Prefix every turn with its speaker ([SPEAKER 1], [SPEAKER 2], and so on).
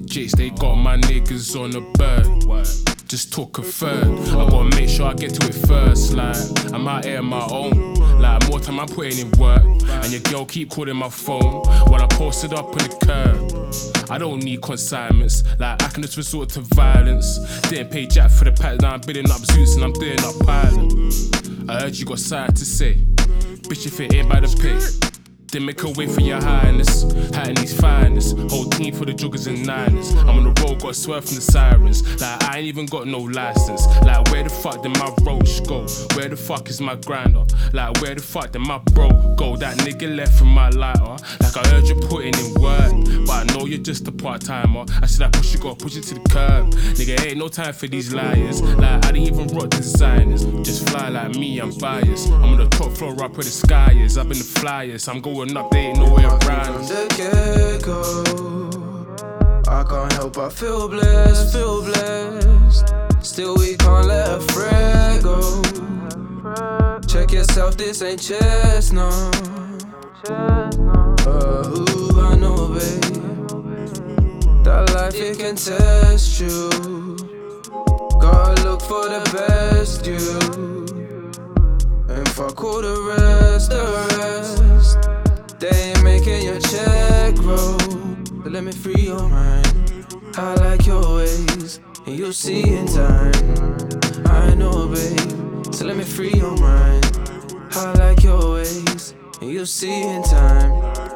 [SPEAKER 1] Jakes, they got my niggas on the bird. Just took a third. I gotta make sure I get to it first. Like, I'm out here on my own. Like, more time I'm putting in work. And your girl keep calling my phone when I posted up on the curb. I don't need consignments. Like, I can just resort to violence. Didn't pay Jack for the pack. Now I'm bidding up Zeus and I'm doing up Pilot. I heard you got something to say. Bitch, if it ain't by the pay, then make a way for your highness. Hat in these finest. Whole team for the joggers and niners. I'm on the road, got swerve from the sirens. Like, I ain't even got no license. Like, where the fuck did my roach go? Where the fuck is my grinder? Like, where the fuck did my bro go? That nigga left from my lighter. Like, I heard you putting in work, but I know you're just a part-timer. I said I push you, gotta push it to the curb. Nigga, ain't no time for these liars. Like, I didn't even rock designers. Just fly like me, I'm biased. I'm on the top floor up where the sky is. Up in the flyers, I'm going up, they ain't no way around.
[SPEAKER 2] From the get-go, I can't help but feel blessed, feel blessed. Still we can't let a friend go. Check yourself, this ain't chess, no. Who I know, babe, that life it can test you. Gotta look for the best you, and fuck all the rest, They ain't making your check roll, but let me free your mind. I like your ways, and you'll see in time. I know, babe, so let me free your mind. I like your ways, and you'll see in time.